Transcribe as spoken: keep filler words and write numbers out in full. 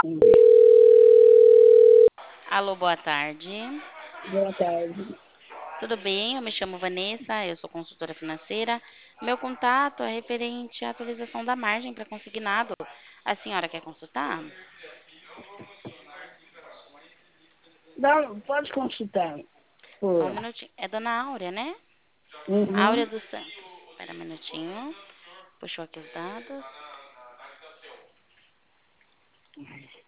Hum. Alô, boa tarde. Boa tarde. Tudo bem? Eu me chamo Vanessa, eu sou consultora financeira. Meu contato é referente à atualização da margem para consignado. A senhora quer consultar? Não, pode consultar. Só um Por... minutinho. É Dona Áurea, né? Áurea Uhum. dos Santos. Espera um minutinho. Puxou aqui os dados.